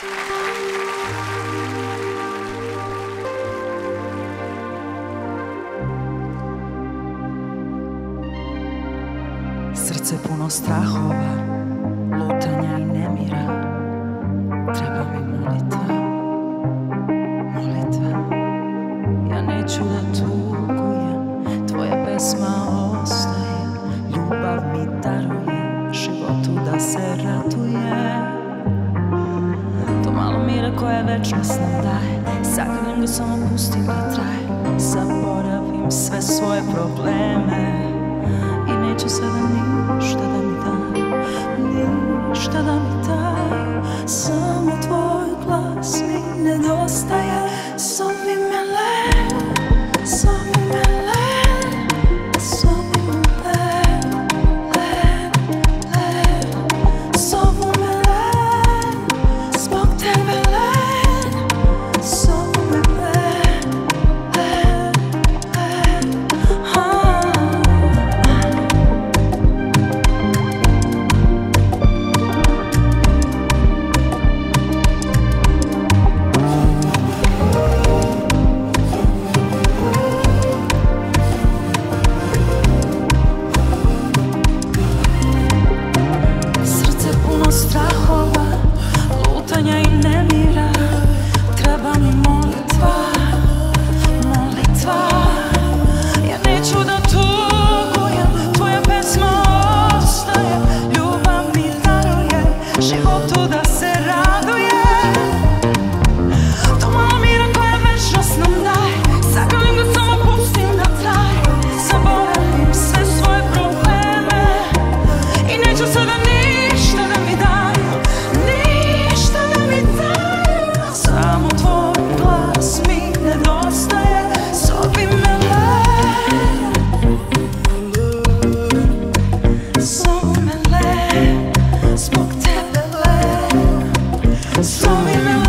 Srce puno strahova, lutanja i nemira. Treba mi molitva, molitva. Ja neću da tugujem, tvoja pesma ostaje. Ljubav mi daruje, životu da se raduje. To malo mira koje večnost nam daje, sagrlim ga, samo pustim da traje. Zaboravim sve svoje probleme i neću sada ništa da mi daj, ništa da mi daj. Samo tvoj glas mi nedostaje. Zovi me Len, zovi me Len, zovi me Len, Len, Len. Zovu me Len, zbog tebe Len. Zovu me Len, Len, Len. Strahova, lutanja i nemira. Treba mi molitva, molitva. Ja neću da tugujem, tvoja pesma ostaje. Ljubav mi daruje, životu da se raduje. To malo mira koje večnost nam daje, sagrlim ga, samo pustim da traje. Zaboravim sve svoje probleme i neću sada ništa da mi daju, ništa da mi daju. Samo tvoj glas mi nedostaje. Zovi me Len, zovi me Len, zbog tebe Len. Zovi me Len.